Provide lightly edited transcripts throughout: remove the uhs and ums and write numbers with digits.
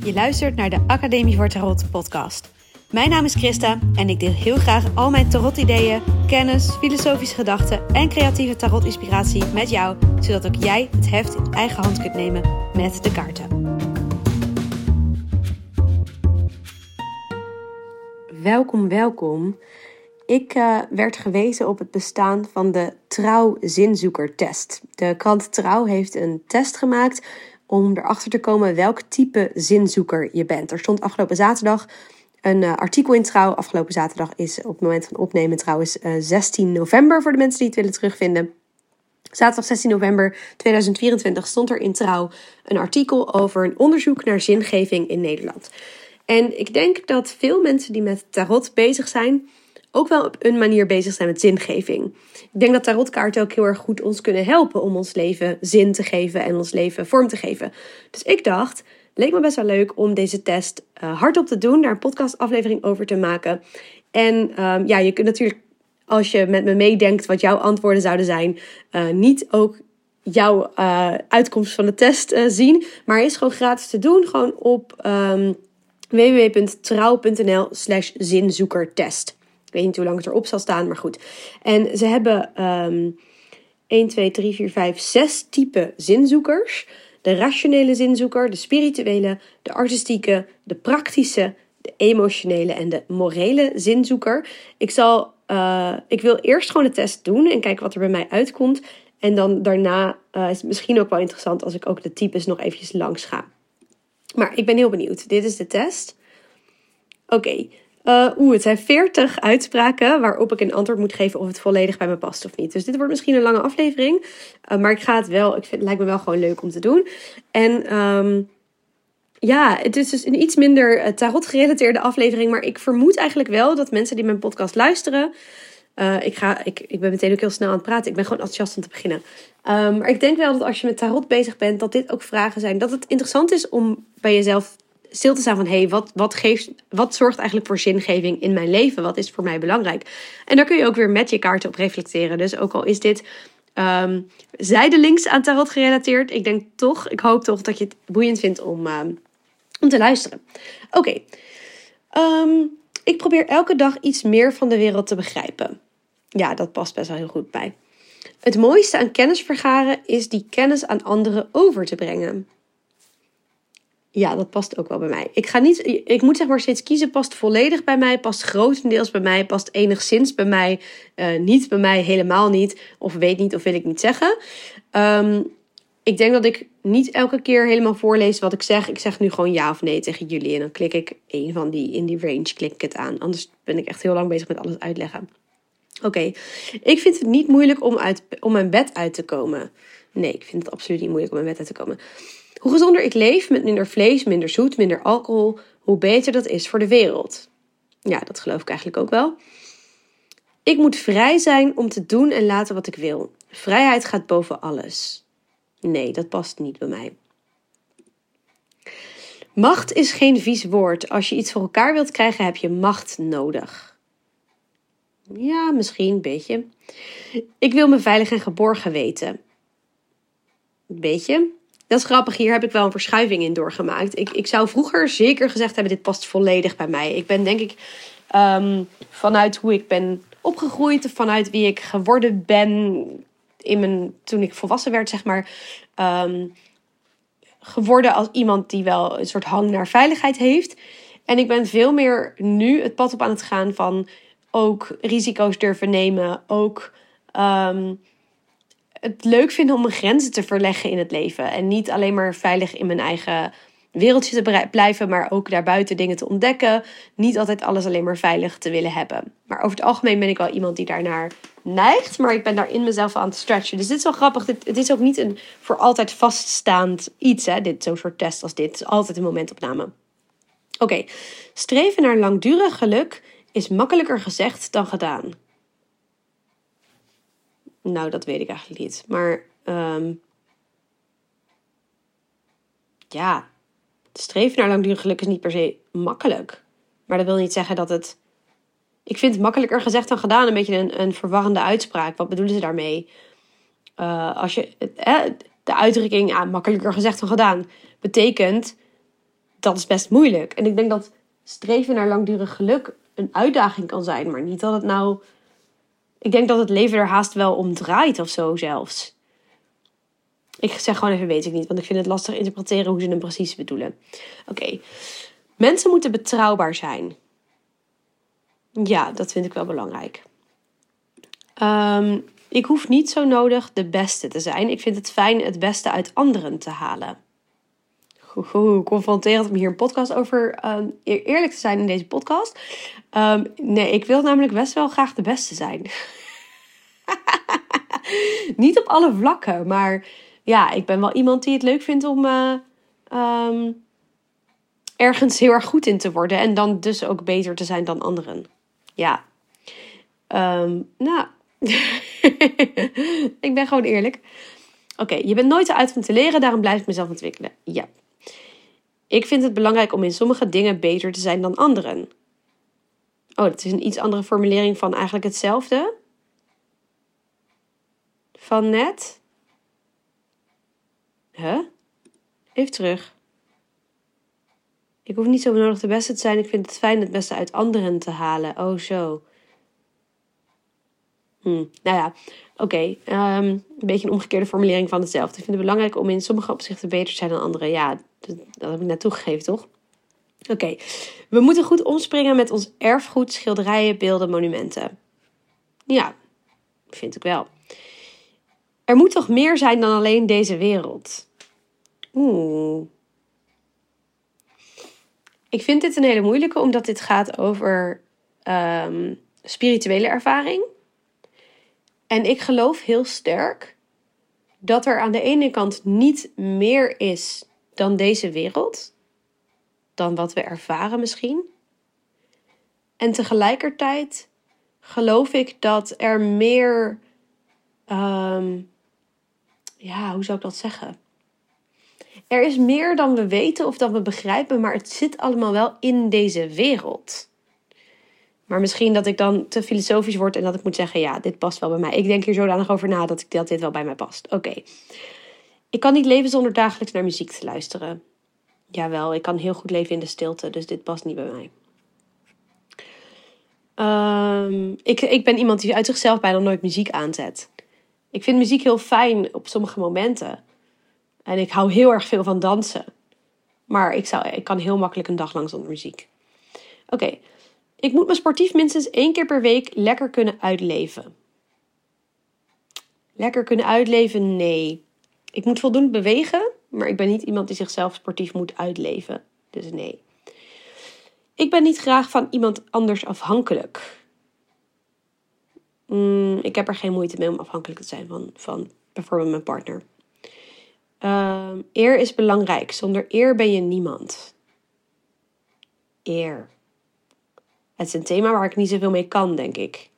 Je luistert naar de Academie voor Tarot podcast. Mijn naam is Christa en ik deel heel graag al mijn tarot-ideeën, kennis, filosofische gedachten en creatieve tarot-inspiratie met jou, zodat ook jij het heft in eigen hand kunt nemen met de kaarten. Welkom. Ik werd gewezen op het bestaan van de Trouw zinzoekertest. De krant Trouw heeft een test gemaakt om erachter te komen welk type zinzoeker je bent. Er stond afgelopen zaterdag een artikel in Trouw. Afgelopen zaterdag is op het moment van opnemen trouwens 16 november voor de mensen die het willen terugvinden. Zaterdag 16 november 2024 stond er in Trouw een artikel over een onderzoek naar zingeving in Nederland. En ik denk dat veel mensen die met tarot bezig zijn ook wel op een manier bezig zijn met zingeving. Ik denk dat tarotkaarten ook heel erg goed ons kunnen helpen om ons leven zin te geven en ons leven vorm te geven. Dus ik dacht, leek me best wel leuk om deze test hardop te doen, daar een podcastaflevering over te maken. En je kunt natuurlijk, als je met me meedenkt wat jouw antwoorden zouden zijn, niet ook jouw uitkomst van de test zien. Maar hij is gewoon gratis te doen, gewoon op www.trouw.nl/zinzoekertest. Ik weet niet hoe lang het erop zal staan, maar goed. En ze hebben 1, 2, 3, 4, 5, 6 typen zinzoekers. De rationele zinzoeker, de spirituele, de artistieke, de praktische, de emotionele en de morele zinzoeker. Ik wil eerst gewoon de test doen en kijken wat er bij mij uitkomt. En dan daarna is het misschien ook wel interessant als ik ook de types nog eventjes langs ga. Maar ik ben heel benieuwd. Dit is de test. Oké. Het zijn 40 uitspraken waarop ik een antwoord moet geven of het volledig bij me past of niet. Dus dit wordt misschien een lange aflevering. Maar ik ga het wel, het lijkt me wel gewoon leuk om te doen. En het is dus een iets minder tarot gerelateerde aflevering. Maar ik vermoed eigenlijk wel dat mensen die mijn podcast luisteren. Ik ben meteen ook heel snel aan het praten. Ik ben gewoon enthousiast om te beginnen. Maar ik denk wel dat als je met tarot bezig bent, dat dit ook vragen zijn. Dat het interessant is om bij jezelf stil te staan van, wat zorgt eigenlijk voor zingeving in mijn leven? Wat is voor mij belangrijk? En daar kun je ook weer met je kaarten op reflecteren. Dus ook al is dit zijdelings aan tarot gerelateerd, ik hoop toch dat je het boeiend vindt om te luisteren. Oké. Ik probeer elke dag iets meer van de wereld te begrijpen. Ja, dat past best wel heel goed bij. Het mooiste aan kennis vergaren is die kennis aan anderen over te brengen. Ja, dat past ook wel bij mij. Ik moet zeg maar steeds kiezen, past volledig bij mij, past grotendeels bij mij, past enigszins bij mij, niet bij mij, helemaal niet, of weet niet of wil ik niet zeggen. Ik denk dat ik niet elke keer helemaal voorlees wat ik zeg. Ik zeg nu gewoon ja of nee tegen jullie en dan klik ik een van die in die range klik ik het aan. Anders ben ik echt heel lang bezig met alles uitleggen. Oké. Ik vind het niet moeilijk om mijn bed uit te komen. Nee, ik vind het absoluut niet moeilijk om mijn bed uit te komen. Hoe gezonder ik leef, met minder vlees, minder zoet, minder alcohol, hoe beter dat is voor de wereld. Ja, dat geloof ik eigenlijk ook wel. Ik moet vrij zijn om te doen en laten wat ik wil. Vrijheid gaat boven alles. Nee, dat past niet bij mij. Macht is geen vies woord. Als je iets voor elkaar wilt krijgen, heb je macht nodig. Ja, misschien een beetje. Ik wil me veilig en geborgen weten. Een beetje. Dat is grappig, hier heb ik wel een verschuiving in doorgemaakt. Ik zou vroeger zeker gezegd hebben, dit past volledig bij mij. Ik ben denk ik vanuit hoe ik ben opgegroeid, of vanuit wie ik geworden ben toen ik volwassen werd, zeg maar, geworden als iemand die wel een soort hang naar veiligheid heeft. En ik ben veel meer nu het pad op aan het gaan van ook risico's durven nemen, ook het leuk vinden om mijn grenzen te verleggen in het leven. En niet alleen maar veilig in mijn eigen wereldje te blijven, maar ook daarbuiten dingen te ontdekken. Niet altijd alles alleen maar veilig te willen hebben. Maar over het algemeen ben ik wel iemand die daarnaar neigt. Maar ik ben daar in mezelf aan het stretchen. Dus dit is wel grappig. Het is ook niet een voor altijd vaststaand iets. Zo'n soort test als dit. Het is altijd een momentopname. Oké. Streven naar langdurig geluk is makkelijker gezegd dan gedaan. Nou, dat weet ik eigenlijk niet. Maar streven naar langdurig geluk is niet per se makkelijk. Maar dat wil niet zeggen dat het... Ik vind makkelijker gezegd dan gedaan een beetje een verwarrende uitspraak. Wat bedoelen ze daarmee? Als je de uitdrukking makkelijker gezegd dan gedaan betekent dat is best moeilijk. En ik denk dat streven naar langdurig geluk een uitdaging kan zijn. Maar niet dat het nou... Ik denk dat het leven er haast wel om draait of zo zelfs. Ik zeg gewoon even weet ik niet. Want ik vind het lastig interpreteren hoe ze hem precies bedoelen. Oké. Mensen moeten betrouwbaar zijn. Ja, dat vind ik wel belangrijk. Ik hoef niet zo nodig de beste te zijn. Ik vind het fijn het beste uit anderen te halen. Confronterend om hier een podcast over eerlijk te zijn in deze podcast. Nee, ik wil namelijk best wel graag de beste zijn. Niet op alle vlakken, maar ja, ik ben wel iemand die het leuk vindt om ergens heel erg goed in te worden. En dan dus ook beter te zijn dan anderen. Ja. Nou, ik ben gewoon eerlijk. Oké, je bent nooit te oud om te leren, daarom blijf ik mezelf ontwikkelen. Ja. Ik vind het belangrijk om in sommige dingen beter te zijn dan anderen. Oh, dat is een iets andere formulering van eigenlijk hetzelfde. Van net. Huh? Even terug. Ik hoef niet zo nodig de beste te zijn. Ik vind het fijn het beste uit anderen te halen. Oh, zo. Nou ja, oké. Een beetje een omgekeerde formulering van hetzelfde. Ik vind het belangrijk om in sommige opzichten beter te zijn dan anderen. Ja, dat heb ik net toegegeven, toch? Oké. We moeten goed omspringen met ons erfgoed, schilderijen, beelden, monumenten. Ja, vind ik wel. Er moet toch meer zijn dan alleen deze wereld? Ik vind dit een hele moeilijke, omdat dit gaat over spirituele ervaring. En ik geloof heel sterk dat er aan de ene kant niet meer is dan deze wereld. Dan wat we ervaren misschien. En tegelijkertijd geloof ik dat er meer... hoe zou ik dat zeggen? Er is meer dan we weten of dan we begrijpen, maar het zit allemaal wel in deze wereld. Maar misschien dat ik dan te filosofisch word en dat ik moet zeggen, ja, dit past wel bij mij. Ik denk hier zodanig over na dat dit wel bij mij past. Oké. Ik kan niet leven zonder dagelijks naar muziek te luisteren. Jawel, ik kan heel goed leven in de stilte, dus dit past niet bij mij. Ik ben iemand die uit zichzelf bijna nooit muziek aanzet. Ik vind muziek heel fijn op sommige momenten. En ik hou heel erg veel van dansen. Maar ik kan heel makkelijk een dag lang zonder muziek. Oké. Ik moet me sportief minstens 1 keer per week lekker kunnen uitleven. Lekker kunnen uitleven? Nee. Ik moet voldoende bewegen, maar ik ben niet iemand die zichzelf sportief moet uitleven. Dus nee. Ik ben niet graag van iemand anders afhankelijk. Ik heb er geen moeite mee om afhankelijk te zijn van bijvoorbeeld mijn partner. Eer is belangrijk. Zonder eer ben je niemand. Eer. Het is een thema waar ik niet zoveel mee kan, denk ik.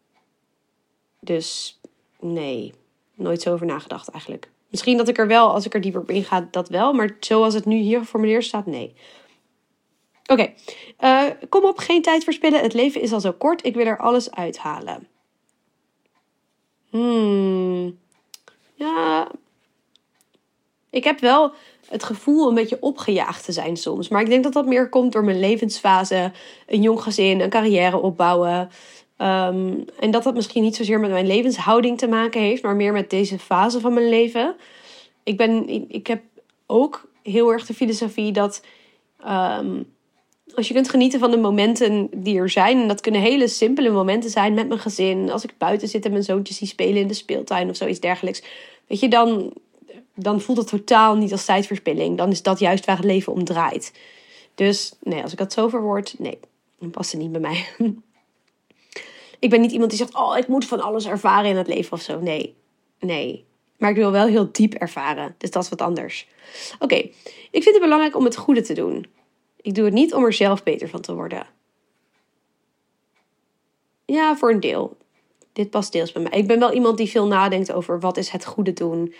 Dus nee, nooit zo over nagedacht eigenlijk. Misschien dat ik er wel, als ik er dieper op inga, dat wel. Maar zoals het nu hier geformuleerd staat, nee. Oké. Kom op, geen tijd verspillen. Het leven is al zo kort. Ik wil er alles uithalen. Ja. Ik heb wel het gevoel een beetje opgejaagd te zijn soms. Maar ik denk dat dat meer komt door mijn levensfase. Een jong gezin, een carrière opbouwen. En dat misschien niet zozeer met mijn levenshouding te maken heeft. Maar meer met deze fase van mijn leven. Ik heb ook heel erg de filosofie dat... als je kunt genieten van de momenten die er zijn. En dat kunnen hele simpele momenten zijn met mijn gezin. Als ik buiten zit en mijn zoontjes zie spelen in de speeltuin of zoiets dergelijks. Weet je, dan voelt het totaal niet als tijdverspilling. Dan is dat juist waar het leven om draait. Dus nee, als ik dat zo verwoord, nee, dan past het niet bij mij. Ik ben niet iemand die zegt, ik moet van alles ervaren in het leven of zo. Nee. Maar ik wil wel heel diep ervaren. Dus dat is wat anders. Oké, ik vind het belangrijk om het goede te doen. Ik doe het niet om er zelf beter van te worden. Ja, voor een deel. Dit past deels bij mij. Ik ben wel iemand die veel nadenkt over wat is het goede doen.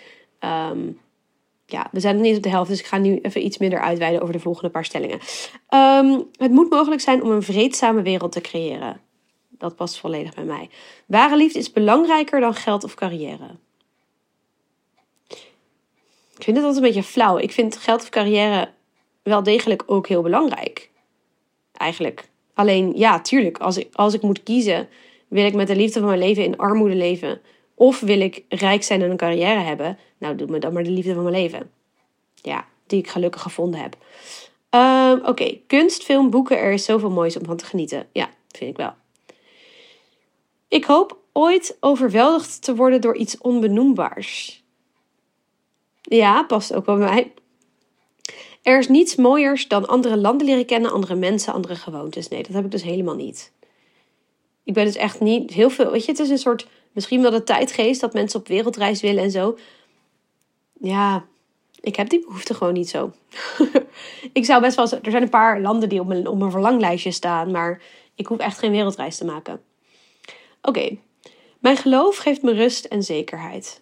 We zijn nog niet op de helft, dus ik ga nu even iets minder uitweiden over de volgende paar stellingen. Het moet mogelijk zijn om een vreedzame wereld te creëren. Dat past volledig bij mij. Ware liefde is belangrijker dan geld of carrière. Ik vind het altijd een beetje flauw. Ik vind geld of carrière wel degelijk ook heel belangrijk. Eigenlijk. Alleen, ja, tuurlijk, als ik moet kiezen, wil ik met de liefde van mijn leven in armoede leven? Of wil ik rijk zijn en een carrière hebben? Nou, doe me dan maar de liefde van mijn leven. Ja, die ik gelukkig gevonden heb. Oké, kunst, film, boeken, er is zoveel moois om van te genieten. Ja, vind ik wel. Ik hoop ooit overweldigd te worden door iets onbenoembaars. Ja, past ook wel bij mij. Er is niets mooiers dan andere landen leren kennen, andere mensen, andere gewoontes. Nee, dat heb ik dus helemaal niet. Ik ben dus echt niet heel veel... Weet je, het is een soort... Misschien wel de tijdgeest dat mensen op wereldreis willen en zo. Ja, ik heb die behoefte gewoon niet zo. Ik zou best wel... Er zijn een paar landen die op mijn verlanglijstje staan, maar ik hoef echt geen wereldreis te maken. Oké. Mijn geloof geeft me rust en zekerheid.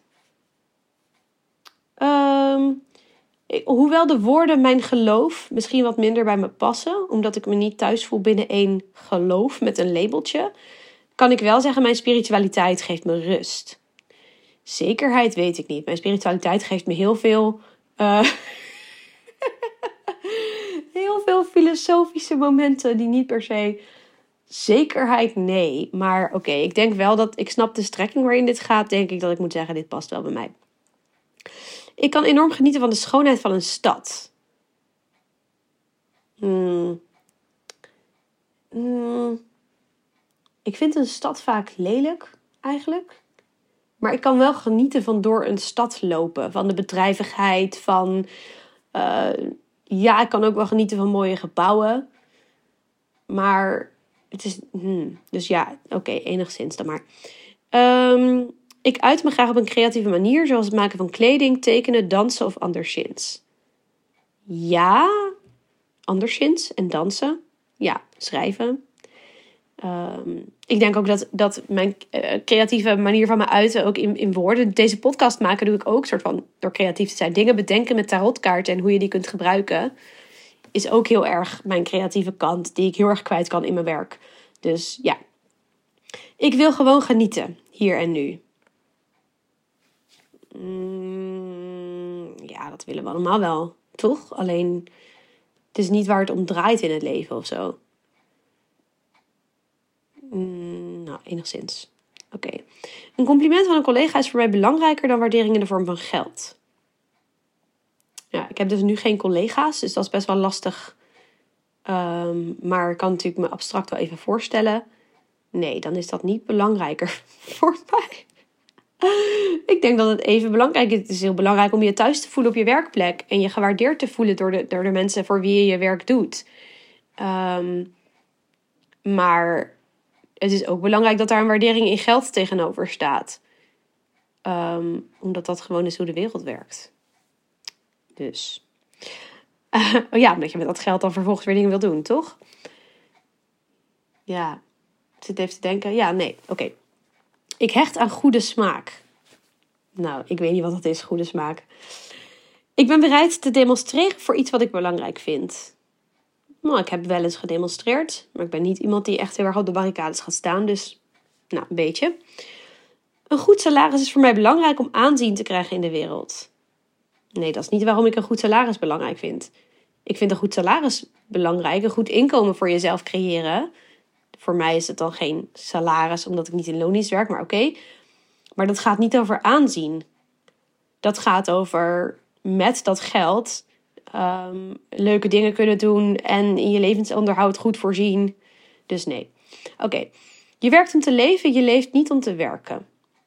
Hoewel de woorden mijn geloof misschien wat minder bij me passen, omdat ik me niet thuis voel binnen één geloof met een labeltje, kan ik wel zeggen mijn spiritualiteit geeft me rust. Zekerheid weet ik niet. Mijn spiritualiteit geeft me heel veel heel veel filosofische momenten die niet per se... Zekerheid, nee. Maar oké, ik denk wel dat... Ik snap de strekking waarin dit gaat. Denk ik dat ik moet zeggen, dit past wel bij mij. Ik kan enorm genieten van de schoonheid van een stad. Ik vind een stad vaak lelijk, eigenlijk. Maar ik kan wel genieten van door een stad lopen. Van de bedrijvigheid, van... ik kan ook wel genieten van mooie gebouwen. Maar... Het is, dus ja, oké, enigszins dan maar. Ik uit me graag op een creatieve manier, zoals het maken van kleding, tekenen, dansen of anderszins. Ja, anderszins en dansen. Ja, schrijven. Ik denk ook dat mijn creatieve manier van me uiten ook in woorden. Deze podcast maken doe ik ook soort van door creatief te zijn. Dingen bedenken met tarotkaarten en hoe je die kunt gebruiken. Is ook heel erg mijn creatieve kant die ik heel erg kwijt kan in mijn werk. Dus ja, ik wil gewoon genieten, hier en nu. Ja, dat willen we allemaal wel, toch? Alleen, het is niet waar het om draait in het leven of zo. Nou, enigszins. Oké. Een compliment van een collega is voor mij belangrijker dan waardering in de vorm van geld. Ja, ik heb dus nu geen collega's, dus dat is best wel lastig. Maar ik kan natuurlijk me abstract wel even voorstellen. Nee, dan is dat niet belangrijker voor mij. Ik denk dat het even belangrijk is. Het is heel belangrijk om je thuis te voelen op je werkplek. En je gewaardeerd te voelen door de mensen voor wie je je werk doet. Maar het is ook belangrijk dat daar een waardering in geld tegenover staat. Omdat dat gewoon is hoe de wereld werkt. Dus. Omdat je met dat geld dan vervolgens weer dingen wil doen, toch? Ja. Ik zit even te denken. Ja, nee. Oké. Ik hecht aan goede smaak. Nou, ik weet niet wat dat is, goede smaak. Ik ben bereid te demonstreren voor iets wat ik belangrijk vind. Nou, ik heb wel eens gedemonstreerd. Maar ik ben niet iemand die echt heel erg op de barricades gaat staan. Dus, nou, een beetje. Een goed salaris is voor mij belangrijk om aanzien te krijgen in de wereld. Nee, dat is niet waarom ik een goed salaris belangrijk vind. Ik vind een goed salaris belangrijk. Een goed inkomen voor jezelf creëren. Voor mij is het dan geen salaris, omdat ik niet in loondienst werk, maar oké. Maar dat gaat niet over aanzien. Dat gaat over met dat geld leuke dingen kunnen doen en in je levensonderhoud goed voorzien. Dus nee. Oké. Je werkt om te leven, je leeft niet om te werken.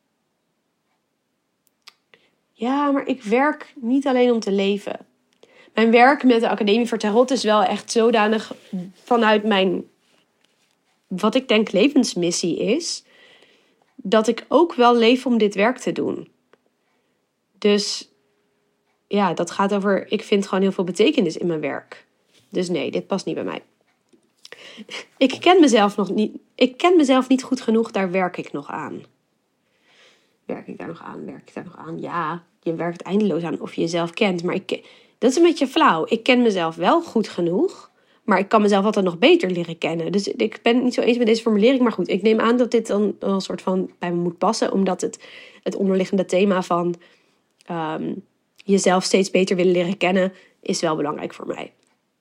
Ja, maar ik werk niet alleen om te leven. Mijn werk met de Academie voor Tarot is wel echt zodanig vanuit mijn, wat ik denk levensmissie is, dat ik ook wel leef om dit werk te doen. Dus ja, dat gaat over, ik vind gewoon heel veel betekenis in mijn werk. Dus nee, dit past niet bij mij. Ik ken mezelf niet goed genoeg, daar werk ik nog aan. Werk ik daar nog aan? Ja, je werkt eindeloos aan of je jezelf kent. Maar dat is een beetje flauw. Ik ken mezelf wel goed genoeg, maar ik kan mezelf altijd nog beter leren kennen. Dus ik ben het niet zo eens met deze formulering. Maar goed, ik neem aan dat dit dan een soort van bij me moet passen. Omdat het onderliggende thema van jezelf steeds beter willen leren kennen is wel belangrijk voor mij.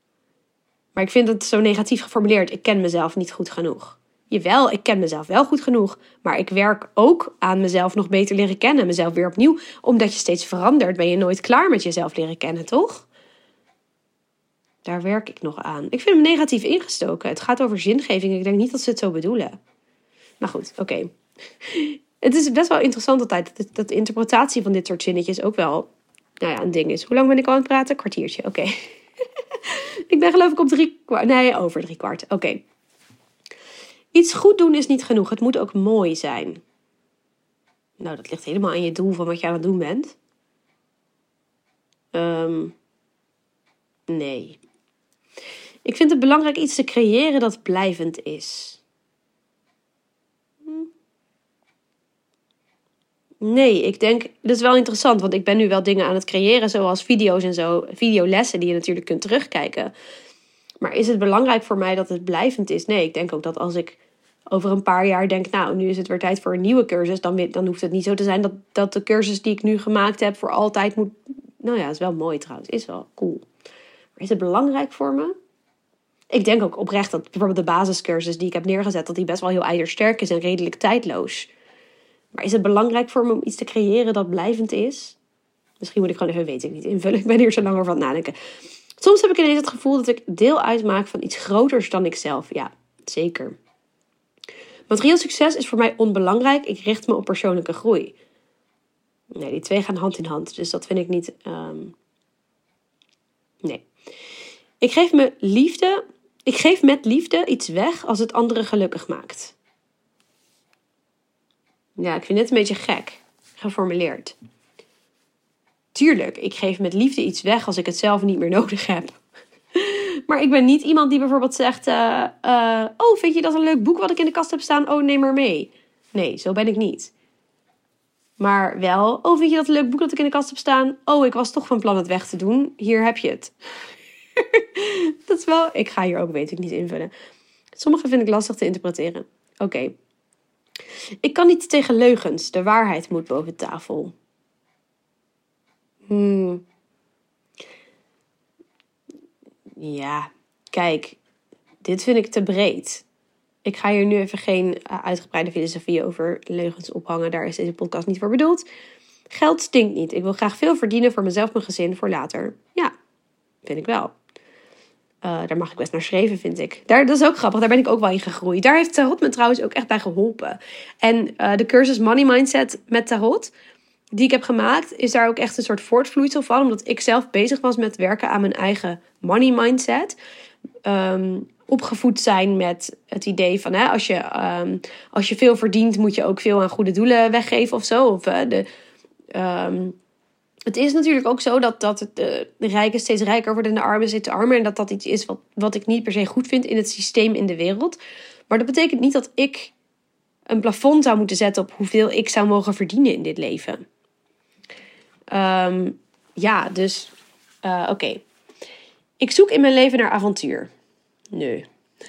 Maar ik vind het zo negatief geformuleerd. Ik ken mezelf niet goed genoeg. Jawel, ik ken mezelf wel goed genoeg. Maar ik werk ook aan mezelf nog beter leren kennen. Mezelf weer opnieuw. Omdat je steeds verandert, ben je nooit klaar met jezelf leren kennen, toch? Daar werk ik nog aan. Ik vind hem negatief ingestoken. Het gaat over zingeving. Ik denk niet dat ze het zo bedoelen. Maar goed, oké. Het is best wel interessant altijd dat de interpretatie van dit soort zinnetjes ook wel een ding is. Hoe lang ben ik al aan het praten? Kwartiertje, oké. Ik ben geloof ik op over 3/4. Oké. Iets goed doen is niet genoeg. Het moet ook mooi zijn. Nou, dat ligt helemaal aan je doel van wat je aan het doen bent. Nee. Ik vind het belangrijk iets te creëren dat blijvend is. Nee, ik denk, dat is wel interessant, want ik ben nu wel dingen aan het creëren, zoals video's en zo, videolessen die je natuurlijk kunt terugkijken. Maar is het belangrijk voor mij dat het blijvend is? Nee, ik denk ook dat als ik over een paar jaar denk, nou, nu is het weer tijd voor een nieuwe cursus, dan hoeft het niet zo te zijn dat de cursus die ik nu gemaakt heb voor altijd moet. Nou ja, is wel mooi trouwens, is wel cool. Maar is het belangrijk voor me? Ik denk ook oprecht dat bijvoorbeeld de basiscursus die ik heb neergezet, dat die best wel heel ijzersterk is en redelijk tijdloos. Maar is het belangrijk voor me om iets te creëren dat blijvend is? Misschien moet ik gewoon even, weet ik niet, invullen. Ik ben hier zo lang over aan het nadenken. Soms heb ik ineens het gevoel dat ik deel uitmaak van iets groters dan ikzelf. Ja, zeker. Materieel succes is voor mij onbelangrijk. Ik richt me op persoonlijke groei. Nee, die twee gaan hand in hand. Dus dat vind ik niet. Nee. Ik geef met liefde iets weg als het anderen gelukkig maakt. Ja, ik vind het een beetje gek geformuleerd. Tuurlijk, ik geef met liefde iets weg als ik het zelf niet meer nodig heb. Maar ik ben niet iemand die bijvoorbeeld zegt, oh, vind je dat een leuk boek wat ik in de kast heb staan? Oh, neem maar mee. Nee, zo ben ik niet. Maar wel, oh, vind je dat een leuk boek dat ik in de kast heb staan? Oh, ik was toch van plan het weg te doen. Hier heb je het. Dat is wel, ik ga hier ook, weet ik niet, invullen. Sommige vind ik lastig te interpreteren. Oké. Ik kan niet tegen leugens. De waarheid moet boven tafel. Ja, kijk. Dit vind ik te breed. Ik ga hier nu even geen uitgebreide filosofie over leugens ophangen. Daar is deze podcast niet voor bedoeld. Geld stinkt niet. Ik wil graag veel verdienen voor mezelf, mijn gezin, voor later. Ja, vind ik wel. Daar mag ik best naar schrijven, vind ik. Dat is ook grappig, daar ben ik ook wel in gegroeid. Daar heeft Tarot me trouwens ook echt bij geholpen. En de cursus Money Mindset met Tarot, die ik heb gemaakt, is daar ook echt een soort voortvloeisel van. Omdat ik zelf bezig was met werken aan mijn eigen money mindset. Opgevoed zijn met het idee van, als je veel verdient, moet je ook veel aan goede doelen weggeven of zo. Het is natuurlijk ook zo dat de rijken steeds rijker worden en de armen steeds armer. En dat iets is wat ik niet per se goed vind in het systeem in de wereld. Maar dat betekent niet dat ik een plafond zou moeten zetten op hoeveel ik zou mogen verdienen in dit leven. Oké. Ik zoek in mijn leven naar avontuur. Nee.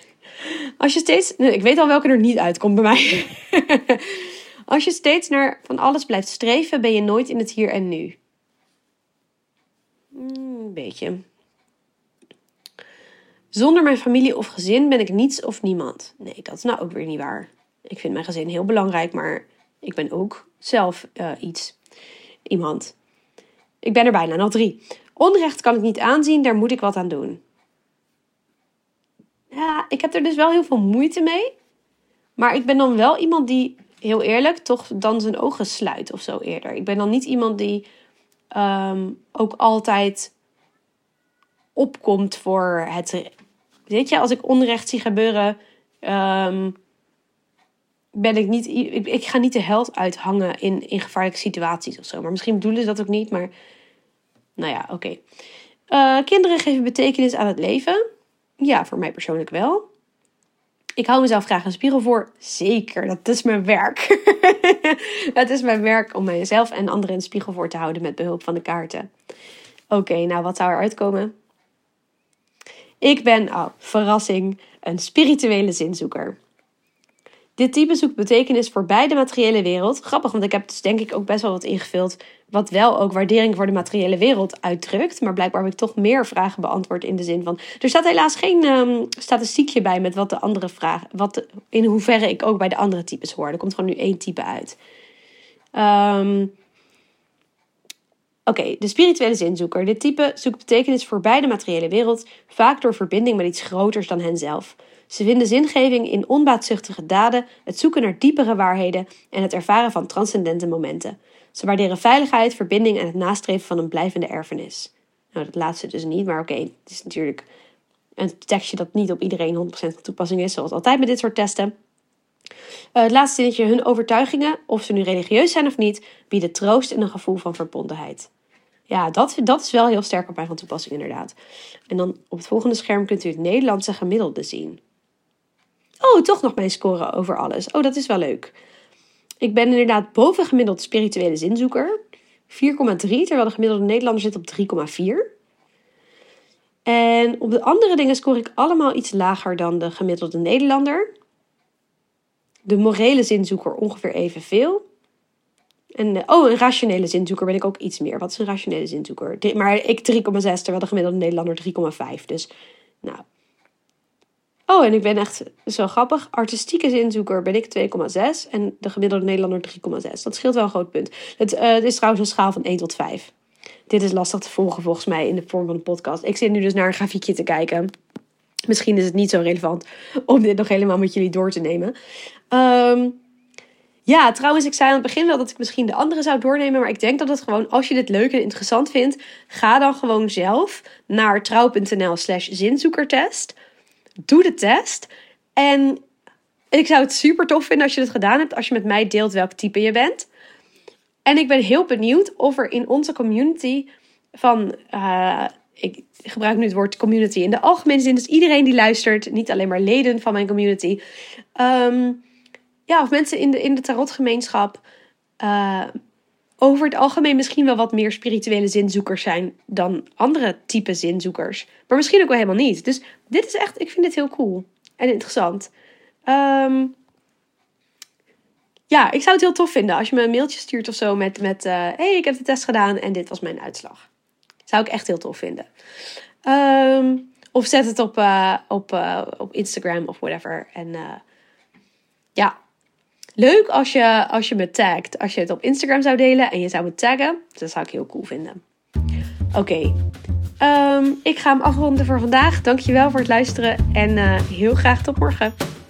Ik weet al welke er niet uitkomt bij mij. Als je steeds naar van alles blijft streven, ben je nooit in het hier en nu. Een beetje. Zonder mijn familie of gezin ben ik niets of niemand. Nee, dat is nou ook weer niet waar. Ik vind mijn gezin heel belangrijk, maar ik ben ook zelf iemand. Ik ben er bijna, nog 3. Onrecht kan ik niet aanzien, daar moet ik wat aan doen. Ja, ik heb er dus wel heel veel moeite mee. Maar ik ben dan wel iemand die, heel eerlijk, toch dan zijn ogen sluit of zo eerder. Ik ben dan niet iemand die ook altijd opkomt voor het. Weet je, als ik onrecht zie gebeuren, ben ik niet. Ik ga niet de held uithangen in gevaarlijke situaties of zo. Maar misschien bedoelen ze dat ook niet. Maar nou ja, oké. Kinderen geven betekenis aan het leven. Ja, voor mij persoonlijk wel. Ik hou mezelf graag een spiegel voor. Zeker, dat is mijn werk. Het is mijn werk om mijzelf en anderen een spiegel voor te houden met behulp van de kaarten. Oké, nou wat zou er uitkomen? Ik ben, verrassing, een spirituele zinzoeker. Dit type zoekt betekenis voor beide materiële wereld. Grappig, want ik heb dus denk ik ook best wel wat ingevuld Wat wel ook waardering voor de materiële wereld uitdrukt. Maar blijkbaar heb ik toch meer vragen beantwoord in de zin van... Er staat helaas geen statistiekje bij met wat de andere vragen... in hoeverre ik ook bij de andere types hoor. Er komt gewoon nu 1 type uit. Oké, de spirituele zinzoeker. Dit type zoekt betekenis voorbij de materiële wereld, vaak door verbinding met iets groters dan henzelf. Ze vinden zingeving in onbaatzuchtige daden, het zoeken naar diepere waarheden en het ervaren van transcendente momenten. Ze waarderen veiligheid, verbinding en het nastreven van een blijvende erfenis. Nou, dat laatste dus niet, maar oké, het is natuurlijk een tekstje dat niet op iedereen 100% van toepassing is, zoals altijd met dit soort testen. Het laatste zinnetje, hun overtuigingen, of ze nu religieus zijn of niet, bieden troost en een gevoel van verbondenheid. Ja, dat is wel heel sterk op mij van toepassing inderdaad. En dan op het volgende scherm kunt u het Nederlandse gemiddelde zien. Oh, toch nog mijn score over alles. Oh, dat is wel leuk. Ik ben inderdaad bovengemiddeld spirituele zinzoeker. 4,3, terwijl de gemiddelde Nederlander zit op 3,4. En op de andere dingen scoor ik allemaal iets lager dan de gemiddelde Nederlander. De morele zinzoeker ongeveer evenveel. En een rationele zinzoeker ben ik ook iets meer. Wat is een rationele zinzoeker? Maar ik 3,6, terwijl de gemiddelde Nederlander 3,5. Dus, nou. Oh, en ik ben echt zo grappig. Artistieke zinzoeker ben ik 2,6 en de gemiddelde Nederlander 3,6. Dat scheelt wel een groot punt. Het is trouwens een schaal van 1 tot 5. Dit is lastig te volgen volgens mij in de vorm van een podcast. Ik zit nu dus naar een grafiekje te kijken. Misschien is het niet zo relevant om dit nog helemaal met jullie door te nemen. Ja, trouwens, ik zei aan het begin wel dat ik misschien de andere zou doornemen. Maar ik denk dat het gewoon, als je dit leuk en interessant vindt, ga dan gewoon zelf naar trouw.nl/zinzoekertest. Doe de test. En ik zou het super tof vinden als je het gedaan hebt, als je met mij deelt welk type je bent. En ik ben heel benieuwd of er in onze community van... ik gebruik nu het woord community in de algemene zin. Dus iedereen die luistert, niet alleen maar leden van mijn community. Of mensen in de tarotgemeenschap over het algemeen misschien wel wat meer spirituele zinzoekers zijn dan andere type zinzoekers. Maar misschien ook wel helemaal niet. Dus dit is echt, ik vind dit heel cool en interessant. Ik zou het heel tof vinden als je me een mailtje stuurt of zo met hey, ik heb de test gedaan en dit was mijn uitslag. Zou ik echt heel tof vinden. Of zet het op Instagram of whatever. En leuk als je me tagt. Als je het op Instagram zou delen en je zou me taggen. Dat zou ik heel cool vinden. Oké. Ik ga hem afronden voor vandaag. Dankjewel voor het luisteren. En heel graag tot morgen.